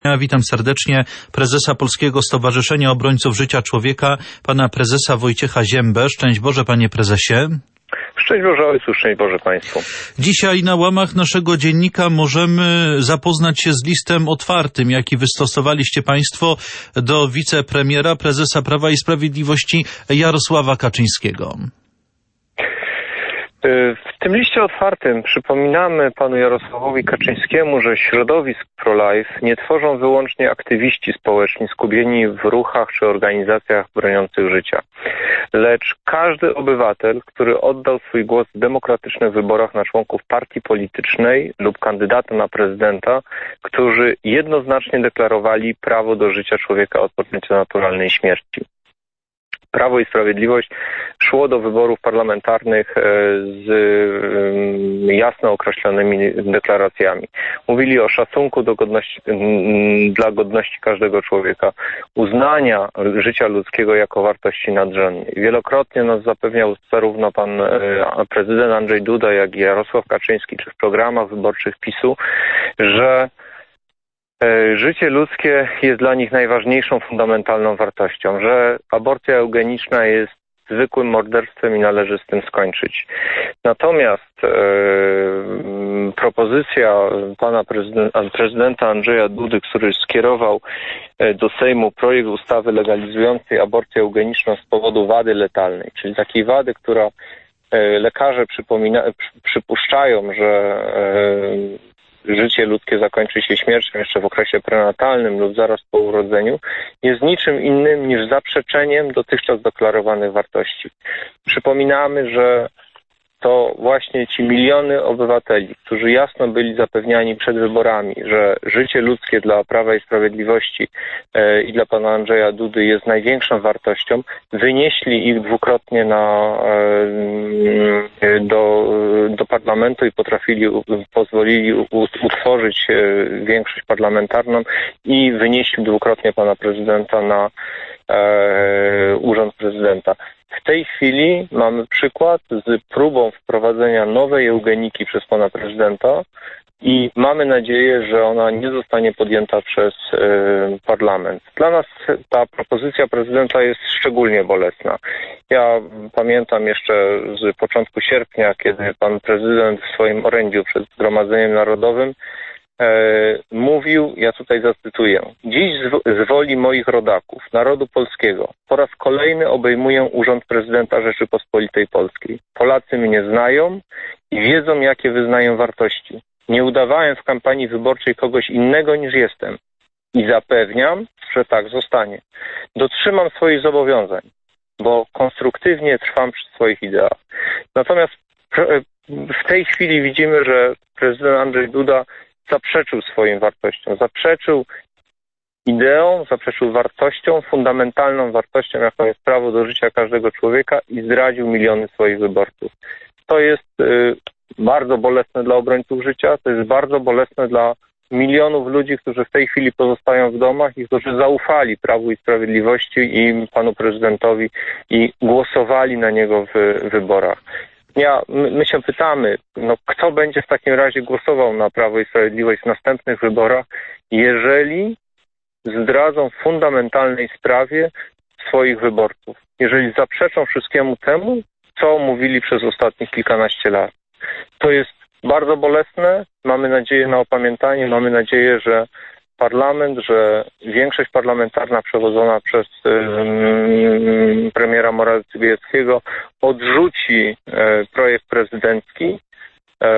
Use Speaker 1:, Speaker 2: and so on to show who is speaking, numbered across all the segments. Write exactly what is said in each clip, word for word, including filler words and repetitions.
Speaker 1: Ja witam serdecznie prezesa Polskiego Stowarzyszenia Obrońców Życia Człowieka, pana prezesa Wojciecha Ziębę. Szczęść Boże, panie prezesie.
Speaker 2: Szczęść Boże Ojcu, szczęść Boże Państwu.
Speaker 1: Dzisiaj na łamach naszego dziennika możemy zapoznać się z listem otwartym, jaki wystosowaliście państwo do wicepremiera, prezesa Prawa i Sprawiedliwości Jarosława Kaczyńskiego.
Speaker 2: W tym liście otwartym przypominamy panu Jarosławowi Kaczyńskiemu, że środowisk pro-life nie tworzą wyłącznie aktywiści społeczni skupieni w ruchach czy organizacjach broniących życia, lecz każdy obywatel, który oddał swój głos w demokratycznych wyborach na członków partii politycznej lub kandydata na prezydenta, którzy jednoznacznie deklarowali prawo do życia człowieka od poczęcia naturalnej śmierci. Prawo i Sprawiedliwość szło do wyborów parlamentarnych z jasno określonymi deklaracjami. Mówili o szacunku do godności, dla godności każdego człowieka, uznania życia ludzkiego jako wartości nadrzędnej. Wielokrotnie nas zapewniał zarówno pan prezydent Andrzej Duda, jak i Jarosław Kaczyński, czy w programach wyborczych PiSu, że życie ludzkie jest dla nich najważniejszą, fundamentalną wartością, że aborcja eugeniczna jest zwykłym morderstwem i należy z tym skończyć. Natomiast e, propozycja pana prezydenta, prezydenta Andrzeja Dudy, który skierował do Sejmu projekt ustawy legalizującej aborcję eugeniczną z powodu wady letalnej, czyli takiej wady, która e, lekarze przypomina, przy, przypuszczają, że e, życie ludzkie zakończy się śmiercią jeszcze w okresie prenatalnym lub zaraz po urodzeniu, jest niczym innym niż zaprzeczeniem dotychczas deklarowanych wartości. Przypominamy, że to właśnie ci miliony obywateli, którzy jasno byli zapewniani przed wyborami, że życie ludzkie dla Prawa i Sprawiedliwości e, i dla pana Andrzeja Dudy jest największą wartością, wynieśli ich dwukrotnie na, e, do, do parlamentu i potrafili, pozwolili utworzyć większość parlamentarną i wynieśli dwukrotnie pana prezydenta na e, urząd prezydenta. W tej chwili mamy przykład z próbą wprowadzenia nowej eugeniki przez pana prezydenta i mamy nadzieję, że ona nie zostanie podjęta przez y, parlament. Dla nas ta propozycja prezydenta jest szczególnie bolesna. Ja pamiętam jeszcze z początku sierpnia, kiedy pan prezydent w swoim orędziu przed Zgromadzeniem Narodowym mówił, ja tutaj zacytuję: dziś z woli moich rodaków, narodu polskiego, po raz kolejny obejmuję urząd prezydenta Rzeczypospolitej Polskiej. Polacy mnie znają i wiedzą, jakie wyznaję wartości. Nie udawałem w kampanii wyborczej kogoś innego niż jestem i zapewniam, że tak zostanie. Dotrzymam swoich zobowiązań, bo konstruktywnie trwam przy swoich ideach. Natomiast w tej chwili widzimy, że prezydent Andrzej Duda zaprzeczył swoim wartościom, zaprzeczył ideą, zaprzeczył wartością, fundamentalną wartością, jaką jest prawo do życia każdego człowieka i zdradził miliony swoich wyborców. To jest y, bardzo bolesne dla obrońców życia, to jest bardzo bolesne dla milionów ludzi, którzy w tej chwili pozostają w domach i którzy zaufali Prawu i Sprawiedliwości i panu prezydentowi i głosowali na niego w wyborach. Ja, my, my się pytamy, no, kto będzie w takim razie głosował na Prawo i Sprawiedliwość w następnych wyborach, jeżeli zdradzą w fundamentalnej sprawie swoich wyborców, jeżeli zaprzeczą wszystkiemu temu, co mówili przez ostatnich kilkanaście lat. To jest bardzo bolesne, mamy nadzieję na opamiętanie, mamy nadzieję, że parlament, że większość parlamentarna przewodzona przez um, premiera Morawieckiego odrzuci e, projekt prezydencki. E,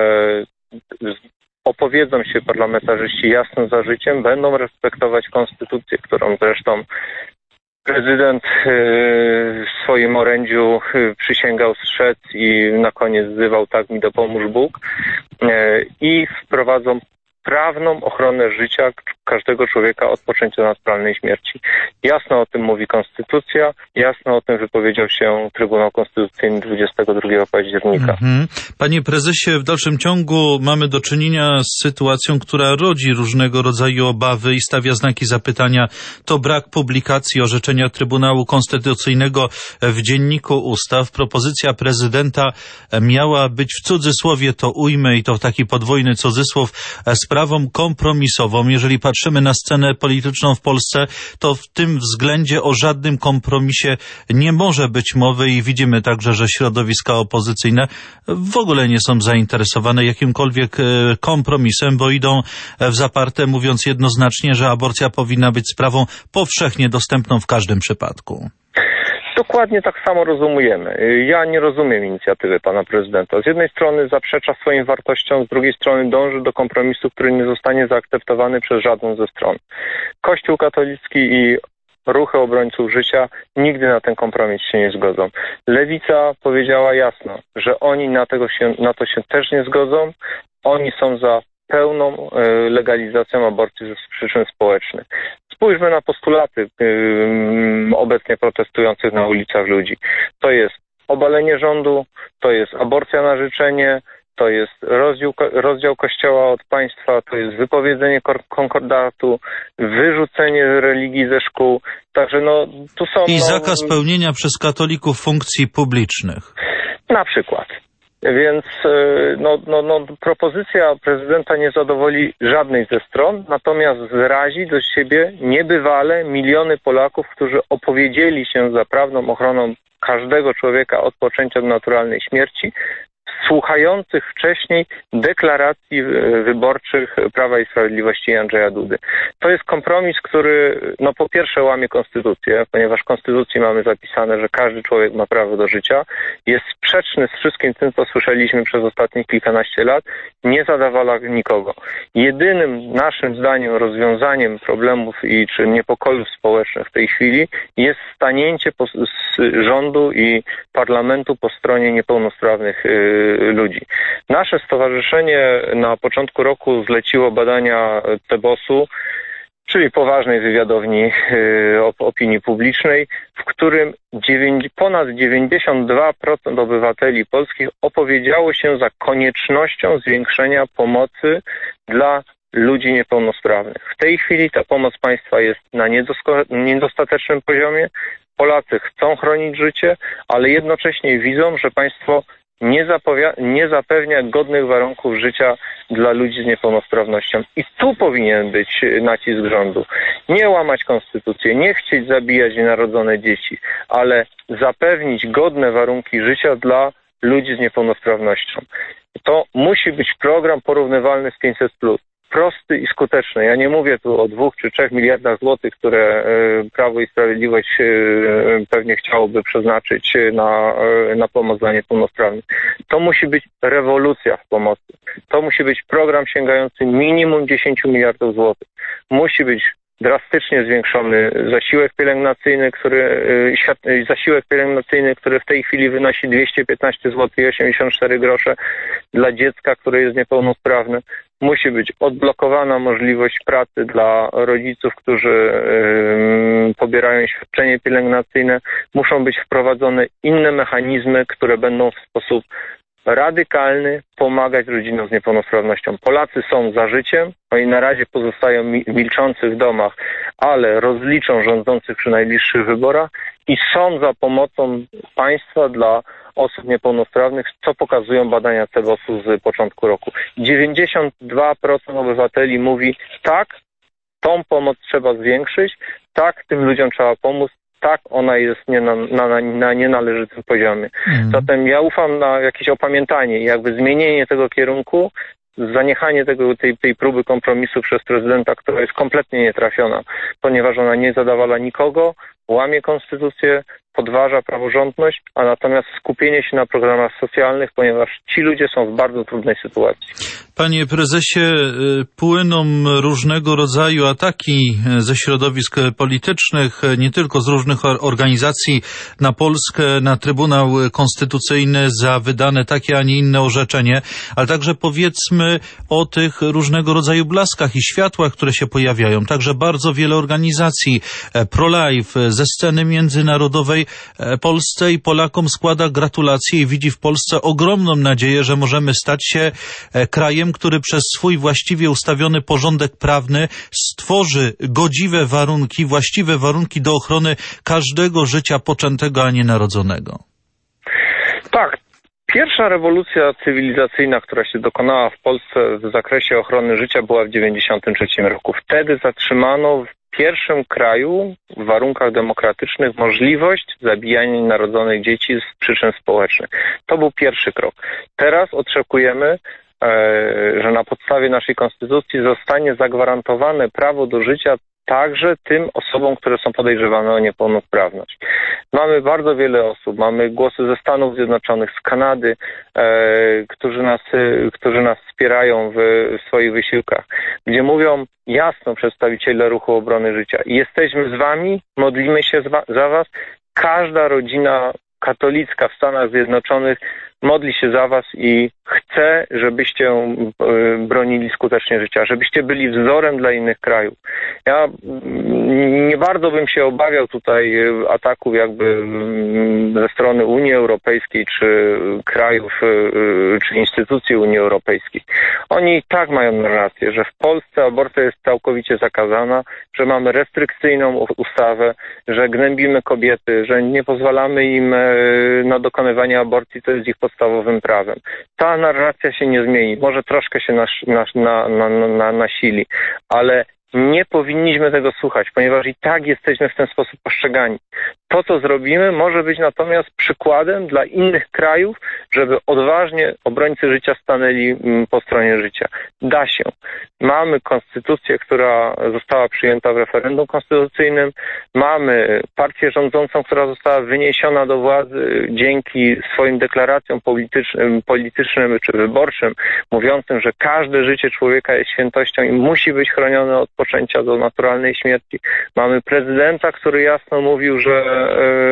Speaker 2: opowiedzą się parlamentarzyści jasno za życiem, będą respektować konstytucję, którą zresztą prezydent e, w swoim orędziu e, przysięgał strzec i na koniec wzywał: tak mi dopomóż Bóg, e, i wprowadzą prawną ochronę życia każdego człowieka od poczęcia naturalnej śmierci. Jasno o tym mówi Konstytucja, jasno o tym wypowiedział się Trybunał Konstytucyjny dwudziestego drugiego października.
Speaker 1: Mhm. Panie prezesie, w dalszym ciągu mamy do czynienia z sytuacją, która rodzi różnego rodzaju obawy i stawia znaki zapytania. To brak publikacji orzeczenia Trybunału Konstytucyjnego w Dzienniku Ustaw. Propozycja prezydenta miała być, w cudzysłowie to ujmę, i to w taki podwójny cudzysłów, sprawą kompromisową. Jeżeli patrzymy na scenę polityczną w Polsce, to w tym względzie o żadnym kompromisie nie może być mowy i widzimy także, że środowiska opozycyjne w ogóle nie są zainteresowane jakimkolwiek kompromisem, bo idą w zaparte, mówiąc jednoznacznie, że aborcja powinna być sprawą powszechnie dostępną w każdym przypadku.
Speaker 2: Dokładnie tak samo rozumiemy. Ja nie rozumiem inicjatywy pana prezydenta. Z jednej strony zaprzecza swoim wartościom, z drugiej strony dąży do kompromisu, który nie zostanie zaakceptowany przez żadną ze stron. Kościół katolicki i ruchy obrońców życia nigdy na ten kompromis się nie zgodzą. Lewica powiedziała jasno, że oni na, tego się, na to się też nie zgodzą. Oni są za pełną legalizacją aborcji ze przyczyn społecznych. Spójrzmy na postulaty yy, obecnie protestujących na ulicach ludzi. To jest obalenie rządu, to jest aborcja na życzenie, to jest rozdział, rozdział Kościoła od państwa, to jest wypowiedzenie konkordatu, wyrzucenie religii ze szkół. Także no, tu są...
Speaker 1: I
Speaker 2: no,
Speaker 1: zakaz pełnienia przez katolików funkcji publicznych.
Speaker 2: Na przykład. Więc no, no, no, propozycja prezydenta nie zadowoli żadnej ze stron, natomiast zrazi do siebie niebywale miliony Polaków, którzy opowiedzieli się za prawną ochroną każdego człowieka od poczęcia do naturalnej śmierci, słuchających wcześniej deklaracji wyborczych Prawa i Sprawiedliwości i Andrzeja Dudy. To jest kompromis, który no po pierwsze łamie konstytucję, ponieważ w konstytucji mamy zapisane, że każdy człowiek ma prawo do życia, jest sprzeczny z wszystkim tym, co słyszeliśmy przez ostatnich kilkanaście lat, nie zadawala nikogo. Jedynym naszym zdaniem rozwiązaniem problemów i czy niepokojów społecznych w tej chwili jest stanięcie po, z rządu i parlamentu po stronie niepełnosprawnych yy, ludzi. Nasze stowarzyszenie na początku roku zleciło badania Tebosu, czyli poważnej wywiadowni yy, opinii publicznej, w którym ponad dziewięćdziesiąt dwa procent obywateli polskich opowiedziało się za koniecznością zwiększenia pomocy dla ludzi niepełnosprawnych. W tej chwili ta pomoc państwa jest na niedostatecznym poziomie. Polacy chcą chronić życie, ale jednocześnie widzą, że państwo nie, nie zapewnia godnych warunków życia dla ludzi z niepełnosprawnością. I tu powinien być nacisk rządu. Nie łamać konstytucję, nie chcieć zabijać nienarodzone dzieci, ale zapewnić godne warunki życia dla ludzi z niepełnosprawnością. To musi być program porównywalny z pięćset plus. Prosty i skuteczny. Ja nie mówię tu o dwóch czy trzech miliardach złotych, które Prawo i Sprawiedliwość pewnie chciałoby przeznaczyć na, na pomoc dla niepełnosprawnych. To musi być rewolucja w pomocy. To musi być program sięgający minimum dziesięć miliardów złotych. Musi być drastycznie zwiększony zasiłek pielęgnacyjny, który, zasiłek pielęgnacyjny, który w tej chwili wynosi dwieście piętnaście złotych i osiemdziesiąt cztery grosze dla dziecka, które jest niepełnosprawne. Musi być odblokowana możliwość pracy dla rodziców, którzy yy, pobierają świadczenie pielęgnacyjne. Muszą być wprowadzone inne mechanizmy, które będą w sposób radykalny pomagać rodzinom z niepełnosprawnością. Polacy są za życiem, oni na razie pozostają milczący w domach, ale rozliczą rządzących przy najbliższych wyborach i są za pomocą państwa dla osób niepełnosprawnych, co pokazują badania Tebosu z początku roku. dziewięćdziesiąt dwa procent obywateli mówi tak, tą pomoc trzeba zwiększyć, tak, tym ludziom trzeba pomóc, tak, ona jest nie na, na, na nienależytym poziomie. Mm. Zatem ja ufam na jakieś opamiętanie i jakby zmienienie tego kierunku, zaniechanie tego, tej, tej próby kompromisu przez prezydenta, która jest kompletnie nietrafiona, ponieważ ona nie zadawala nikogo, łamie konstytucję, podważa praworządność, a natomiast skupienie się na programach socjalnych, ponieważ ci ludzie są w bardzo trudnej sytuacji.
Speaker 1: Panie prezesie, płyną różnego rodzaju ataki ze środowisk politycznych, nie tylko z różnych organizacji na Polskę, na Trybunał Konstytucyjny za wydane takie, a nie inne orzeczenie, ale także powiedzmy o tych różnego rodzaju blaskach i światłach, które się pojawiają. Także bardzo wiele organizacji pro-life ze sceny międzynarodowej Polsce i Polakom składa gratulacje i widzi w Polsce ogromną nadzieję, że możemy stać się krajem, który przez swój właściwie ustawiony porządek prawny stworzy godziwe warunki, właściwe warunki do ochrony każdego życia poczętego, a nie narodzonego.
Speaker 2: Tak. Pierwsza rewolucja cywilizacyjna, która się dokonała w Polsce w zakresie ochrony życia, była w dziewięćdziesiątym trzecim roku. Wtedy zatrzymano w pierwszym kraju w warunkach demokratycznych możliwość zabijania nienarodzonych dzieci z przyczyn społecznych. To był pierwszy krok. Teraz oczekujemy, że na podstawie naszej konstytucji zostanie zagwarantowane prawo do życia także tym osobom, które są podejrzewane o niepełnosprawność. Mamy bardzo wiele osób, mamy głosy ze Stanów Zjednoczonych, z Kanady, e, którzy nas, e, którzy nas wspierają w, w swoich wysiłkach, gdzie mówią jasno przedstawiciele Ruchu Obrony Życia: jesteśmy z wami, modlimy się za was. Każda rodzina katolicka w Stanach Zjednoczonych modli się za was i chce, żebyście bronili skutecznie życia, żebyście byli wzorem dla innych krajów. Ja nie bardzo bym się obawiał tutaj ataków jakby ze strony Unii Europejskiej, czy krajów, czy instytucji Unii Europejskiej. Oni i tak mają narrację, że w Polsce aborcja jest całkowicie zakazana, że mamy restrykcyjną ustawę, że gnębimy kobiety, że nie pozwalamy im na dokonywanie aborcji, to jest ich podstawowym prawem. Ta narracja się nie zmieni. Może troszkę się nas, nas, na, na, na, nasili, ale nie powinniśmy tego słuchać, ponieważ i tak jesteśmy w ten sposób postrzegani. To, co zrobimy, może być natomiast przykładem dla innych krajów, żeby odważnie obrońcy życia stanęli po stronie życia. Da się. Mamy konstytucję, która została przyjęta w referendum konstytucyjnym. Mamy partię rządzącą, która została wyniesiona do władzy dzięki swoim deklaracjom politycznym, politycznym czy wyborczym, mówiącym, że każde życie człowieka jest świętością i musi być chronione od poczęcia do naturalnej śmierci. Mamy prezydenta, który jasno mówił, że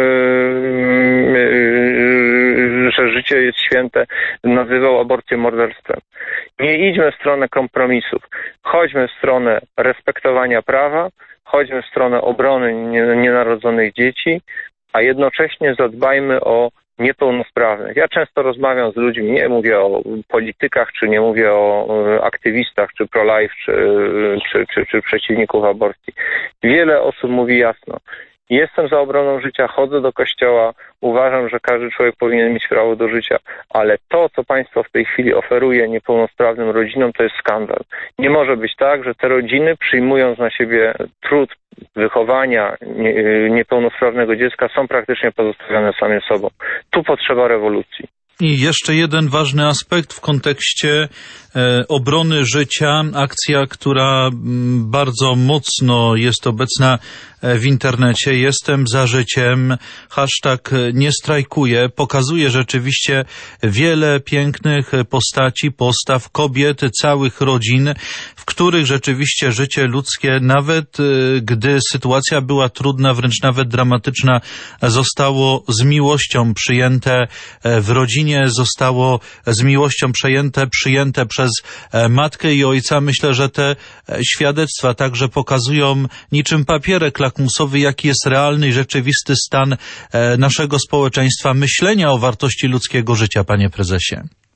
Speaker 2: że życie jest święte, nazywał aborcję morderstwem. Nie idźmy w stronę kompromisów. Chodźmy w stronę respektowania prawa, chodźmy w stronę obrony nienarodzonych dzieci, a jednocześnie zadbajmy o niepełnosprawnych. Ja często rozmawiam z ludźmi, nie mówię o politykach, czy nie mówię o aktywistach, czy pro-life, czy, czy, czy, czy przeciwników aborcji. Wiele osób mówi jasno: jestem za obroną życia, chodzę do kościoła, uważam, że każdy człowiek powinien mieć prawo do życia, ale to, co państwo w tej chwili oferuje niepełnosprawnym rodzinom, to jest skandal. Nie może być tak, że te rodziny, przyjmując na siebie trud wychowania niepełnosprawnego dziecka, są praktycznie pozostawione same sobą. Tu potrzeba rewolucji.
Speaker 1: I jeszcze jeden ważny aspekt w kontekście e, obrony życia. Akcja, która m, bardzo mocno jest obecna w internecie. Jestem za życiem. Hashtag nie strajkuję. Pokazuje rzeczywiście wiele pięknych postaci, postaw kobiet, całych rodzin, w których rzeczywiście życie ludzkie, nawet e, gdy sytuacja była trudna, wręcz nawet dramatyczna, zostało z miłością przyjęte w rodzinie, zostało z miłością przejęte, przyjęte przez matkę i ojca. Myślę, że te świadectwa także pokazują niczym papierek lakmusowy, jaki jest realny i rzeczywisty stan naszego społeczeństwa, myślenia o wartości ludzkiego życia, panie prezesie.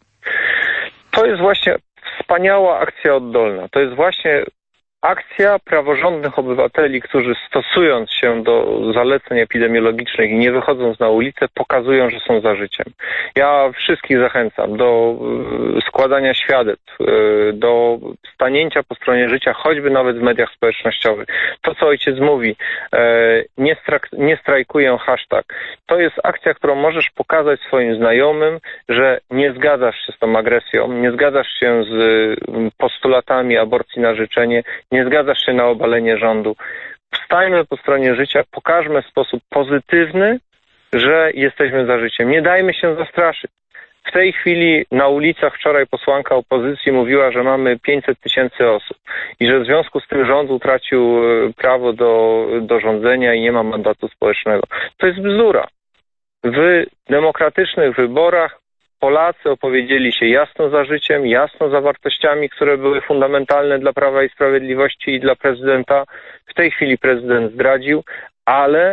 Speaker 2: To jest właśnie wspaniała akcja oddolna. To jest właśnie akcja praworządnych obywateli, którzy stosując się do zaleceń epidemiologicznych i nie wychodząc na ulicę, pokazują, że są za życiem. Ja wszystkich zachęcam do składania świadectw, do stanięcia po stronie życia, choćby nawet w mediach społecznościowych. To, co ojciec mówi, nie, strak- nie strajkuję, hashtag, to jest akcja, którą możesz pokazać swoim znajomym, że nie zgadzasz się z tą agresją, nie zgadzasz się z postulatami aborcji na życzenie, nie zgadzasz się na obalenie rządu. Wstajmy po stronie życia, pokażmy w sposób pozytywny, że jesteśmy za życiem. Nie dajmy się zastraszyć. W tej chwili na ulicach wczoraj posłanka opozycji mówiła, że mamy pięćset tysięcy osób i że w związku z tym rząd utracił prawo do, do rządzenia i nie ma mandatu społecznego. To jest bzdura. W demokratycznych wyborach Polacy opowiedzieli się jasno za życiem, jasno za wartościami, które były fundamentalne dla Prawa i Sprawiedliwości i dla prezydenta. W tej chwili prezydent zdradził, ale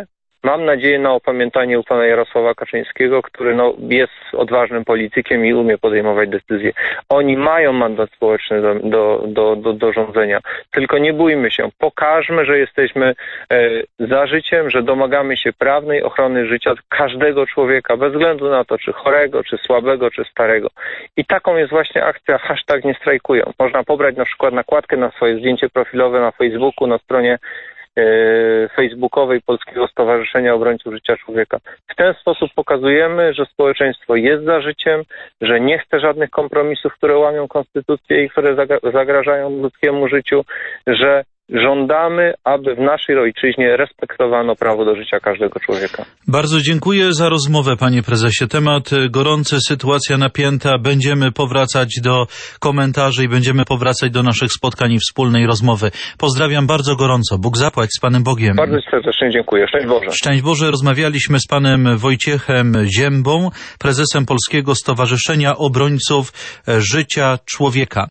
Speaker 2: Mam nadzieję na opamiętanie u pana Jarosława Kaczyńskiego, który no, jest odważnym politykiem i umie podejmować decyzje. Oni mają mandat społeczny do, do, do, do, do rządzenia. Tylko nie bójmy się. Pokażmy, że jesteśmy e, za życiem, że domagamy się prawnej ochrony życia każdego człowieka, bez względu na to, czy chorego, czy słabego, czy starego. I taką jest właśnie akcja hashtag nie strajkują. Można pobrać na przykład nakładkę na swoje zdjęcie profilowe na Facebooku, na stronie facebookowej Polskiego Stowarzyszenia Obrońców Życia Człowieka. W ten sposób pokazujemy, że społeczeństwo jest za życiem, że nie chce żadnych kompromisów, które łamią konstytucję i które zagrażają ludzkiemu życiu, że żądamy, aby w naszej ojczyźnie respektowano prawo do życia każdego człowieka.
Speaker 1: Bardzo dziękuję za rozmowę, panie prezesie. Temat gorący, sytuacja napięta. Będziemy powracać do komentarzy i będziemy powracać do naszych spotkań i wspólnej rozmowy. Pozdrawiam bardzo gorąco. Bóg zapłać, z Panem Bogiem.
Speaker 2: Bardzo serdecznie dziękuję. Szczęść Boże.
Speaker 1: Szczęść Boże. Rozmawialiśmy z panem Wojciechem Ziębą, prezesem Polskiego Stowarzyszenia Obrońców Życia Człowieka.